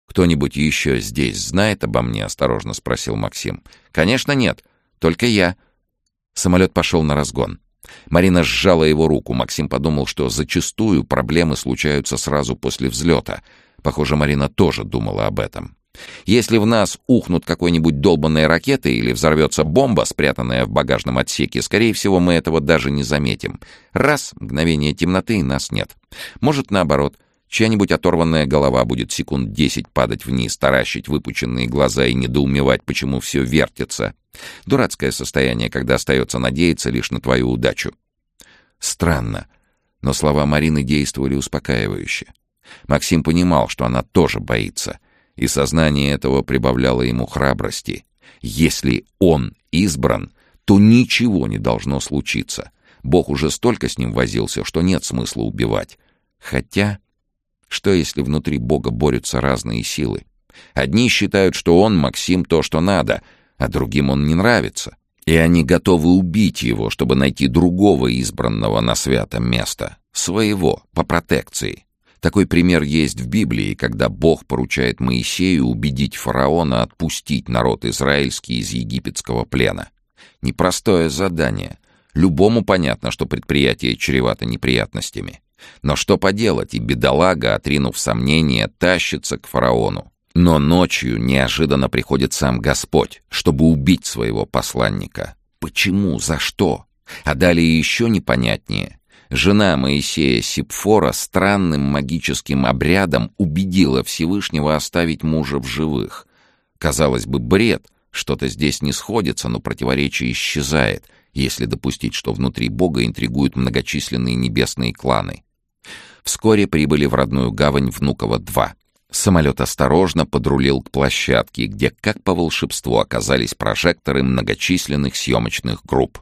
«Кто-нибудь еще здесь знает обо мне?» — осторожно спросил Максим. «Конечно нет. Только я». Самолет пошел на разгон. Марина сжала его руку. Максим подумал, что зачастую проблемы случаются сразу после взлета. Похоже, Марина тоже думала об этом. Если в нас ухнут какой-нибудь долбанной ракетой или взорвется бомба, спрятанная в багажном отсеке, скорее всего, мы этого даже не заметим. Раз — мгновение темноты, и нас нет. Может, наоборот, чья-нибудь оторванная голова будет секунд 10 падать вниз, таращить выпученные глаза и недоумевать, почему все вертится. Дурацкое состояние, когда остается надеяться лишь на твою удачу. Странно, но слова Марины действовали успокаивающе. Максим понимал, что она тоже боится, и сознание этого прибавляло ему храбрости. Если он избран, то ничего не должно случиться. Бог уже столько с ним возился, что нет смысла убивать. Хотя, что если внутри Бога борются разные силы? Одни считают, что он, Максим, то, что надо, а другим он не нравится. И они готовы убить его, чтобы найти другого избранного на святом место. Своего, по протекции. Такой пример есть в Библии, когда Бог поручает Моисею убедить фараона отпустить народ израильский из египетского плена. Непростое задание. Любому понятно, что предприятие чревато неприятностями. Но что поделать, и бедолага, отринув сомнения, тащится к фараону. Но ночью неожиданно приходит сам Господь, чтобы убить своего посланника. Почему? За что? А далее еще непонятнее. Жена Моисея Сипфора странным магическим обрядом убедила Всевышнего оставить мужа в живых. Казалось бы, бред, что-то здесь не сходится, но противоречие исчезает, если допустить, что внутри Бога интригуют многочисленные небесные кланы. Вскоре прибыли в родную гавань Внуково-2. Самолет осторожно подрулил к площадке, где, как по волшебству, оказались прожекторы многочисленных съемочных групп.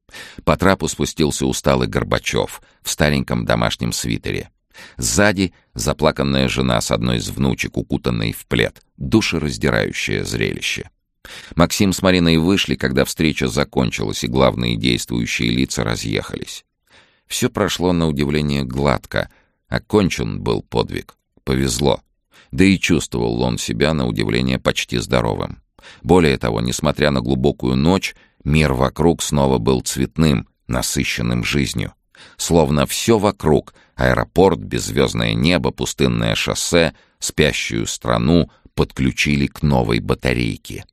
По трапу спустился усталый Горбачев в стареньком домашнем свитере. Сзади заплаканная жена с одной из внучек, укутанной в плед. Душераздирающее зрелище. Максим с Мариной вышли, когда встреча закончилась, и главные действующие лица разъехались. Все прошло на удивление гладко. Окончен был подвиг. Повезло. Да и чувствовал он себя, на удивление, почти здоровым. Более того, несмотря на глубокую ночь, мир вокруг снова был цветным, насыщенным жизнью. Словно все вокруг — аэропорт, беззвездное небо, пустынное шоссе, спящую страну — подключили к новой батарейке.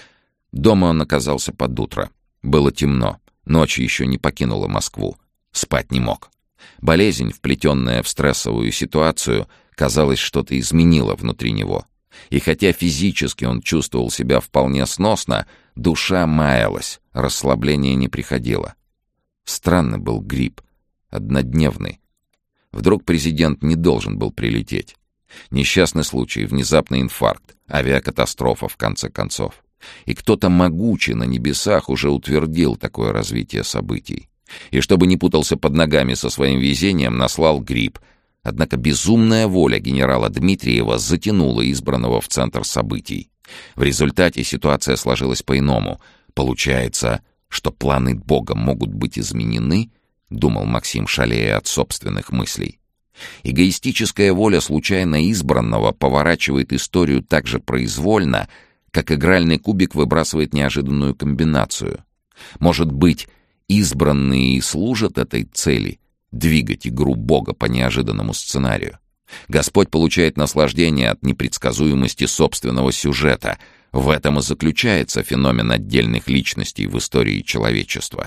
Дома он оказался под утро. Было темно. Ночь еще не покинула Москву. Спать не мог. Болезнь, вплетенная в стрессовую ситуацию, казалось, что-то изменила внутри него. И хотя физически он чувствовал себя вполне сносно, душа маялась, расслабление не приходило. Странный был грипп, однодневный. Вдруг президент не должен был прилететь. Несчастный случай, внезапный инфаркт, авиакатастрофа в конце концов. И кто-то могучий на небесах уже утвердил такое развитие событий. И чтобы не путался под ногами со своим везением, наслал грипп. Однако безумная воля генерала Дмитриева затянула избранного в центр событий. В результате ситуация сложилась по-иному. Получается, что планы Бога могут быть изменены, думал Максим, шалея от собственных мыслей. Эгоистическая воля случайно избранного поворачивает историю так же произвольно, как игральный кубик выбрасывает неожиданную комбинацию. Может быть, избранные и служат этой цели — двигать игру Бога по неожиданному сценарию. Господь получает наслаждение от непредсказуемости собственного сюжета. В этом и заключается феномен отдельных личностей в истории человечества.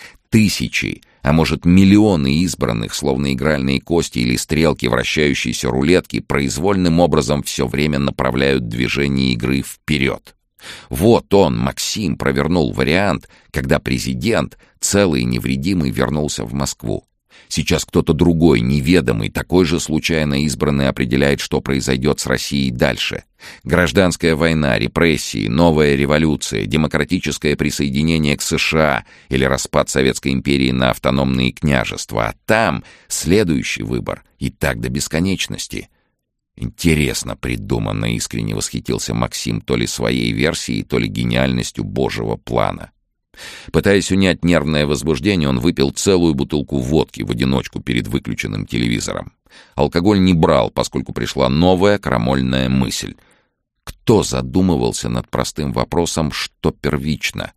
Тысячи, а может миллионы избранных, словно игральные кости или стрелки вращающейся рулетки, произвольным образом все время направляют движение игры вперед. Вот он, Максим, провернул вариант, когда президент, целый и невредимый, вернулся в Москву. Сейчас кто-то другой, неведомый, такой же случайно избранный, определяет, что произойдет с Россией дальше. Гражданская война, репрессии, новая революция, демократическое присоединение к США или распад Советской империи на автономные княжества. А там следующий выбор, и так до бесконечности. Интересно придуманно, искренне восхитился Максим то ли своей версией, то ли гениальностью Божьего плана. Пытаясь унять нервное возбуждение, он выпил целую бутылку водки в одиночку перед выключенным телевизором. Алкоголь не брал, поскольку пришла новая крамольная мысль. Кто задумывался над простым вопросом, что первично?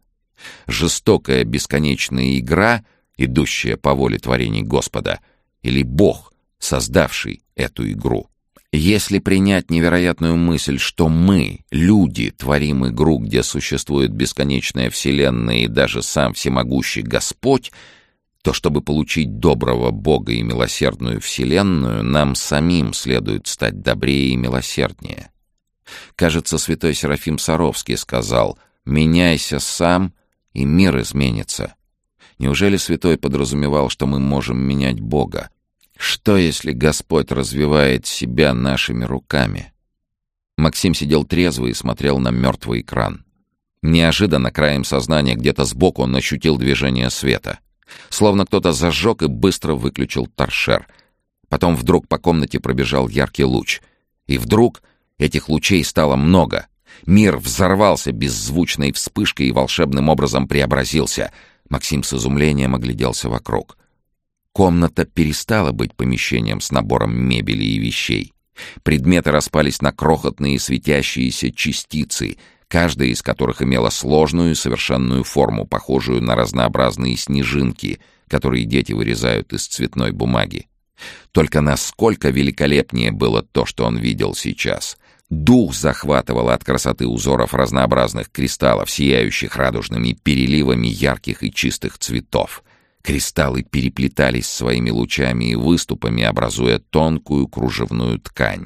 Жестокая бесконечная игра, идущая по воле творений Господа, или Бог, создавший эту игру? Если принять невероятную мысль, что мы, люди, творим игру, где существует бесконечная вселенная и даже сам всемогущий Господь, то чтобы получить доброго Бога и милосердную вселенную, нам самим следует стать добрее и милосерднее. Кажется, святой Серафим Саровский сказал: «Меняйся сам, и мир изменится». Неужели святой подразумевал, что мы можем менять Бога? Что, если Господь развивает себя нашими руками? Максим сидел трезвый и смотрел на мертвый экран. Неожиданно, краем сознания, где-то сбоку он ощутил движение света. Словно кто-то зажег и быстро выключил торшер. Потом вдруг по комнате пробежал яркий луч. И вдруг этих лучей стало много. Мир взорвался беззвучной вспышкой и волшебным образом преобразился. Максим с изумлением огляделся вокруг. Комната перестала быть помещением с набором мебели и вещей. Предметы распались на крохотные светящиеся частицы, каждая из которых имела сложную и совершенную форму, похожую на разнообразные снежинки, которые дети вырезают из цветной бумаги. Только насколько великолепнее было то, что он видел сейчас. Дух захватывал от красоты узоров разнообразных кристаллов, сияющих радужными переливами ярких и чистых цветов. Кристаллы переплетались своими лучами и выступами, образуя тонкую кружевную ткань.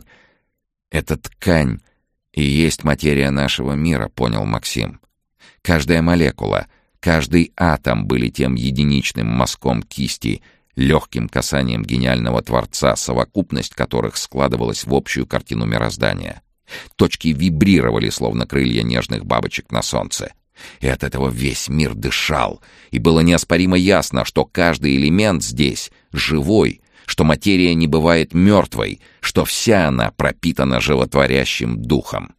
«Эта ткань и есть материя нашего мира», — понял Максим. Каждая молекула, каждый атом были тем единичным мазком кисти, легким касанием гениального Творца, совокупность которых складывалась в общую картину мироздания. Точки вибрировали, словно крылья нежных бабочек на солнце. И от этого весь мир дышал, и было неоспоримо ясно, что каждый элемент здесь живой, что материя не бывает мертвой, что вся она пропитана животворящим духом.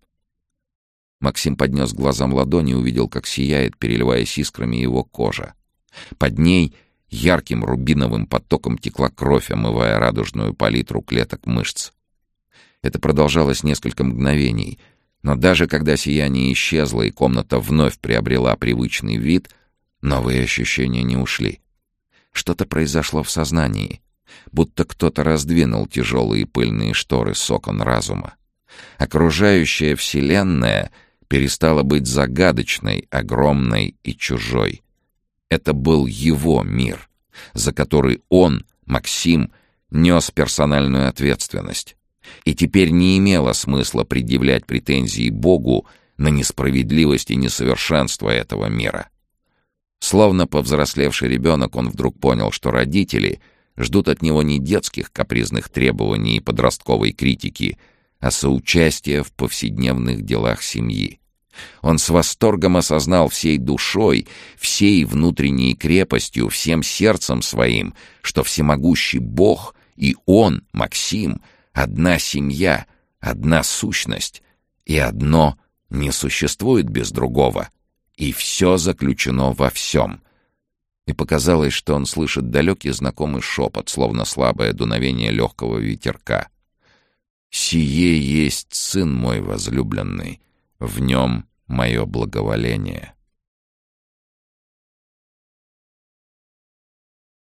Максим поднес к глазам ладони и увидел, как сияет, переливаясь искрами, его кожа. Под ней ярким рубиновым потоком текла кровь, омывая радужную палитру клеток мышц. Это продолжалось несколько мгновений, но даже когда сияние исчезло и комната вновь приобрела привычный вид, новые ощущения не ушли. Что-то произошло в сознании, будто кто-то раздвинул тяжелые пыльные шторы с окон разума. Окружающая вселенная перестала быть загадочной, огромной и чужой. Это был его мир, за который он, Максим, нес персональную ответственность. И теперь не имело смысла предъявлять претензии Богу на несправедливость и несовершенство этого мира. Словно повзрослевший ребенок, он вдруг понял, что родители ждут от него не детских капризных требований и подростковой критики, а соучастия в повседневных делах семьи. Он с восторгом осознал всей душой, всей внутренней крепостью, всем сердцем своим, что всемогущий Бог и он, Максим, одна семья, одна сущность, и одно не существует без другого, и все заключено во всем. И показалось, что он слышит далекий знакомый шепот, словно слабое дуновение легкого ветерка. «Сие есть Сын мой возлюбленный, в нем мое благоволение».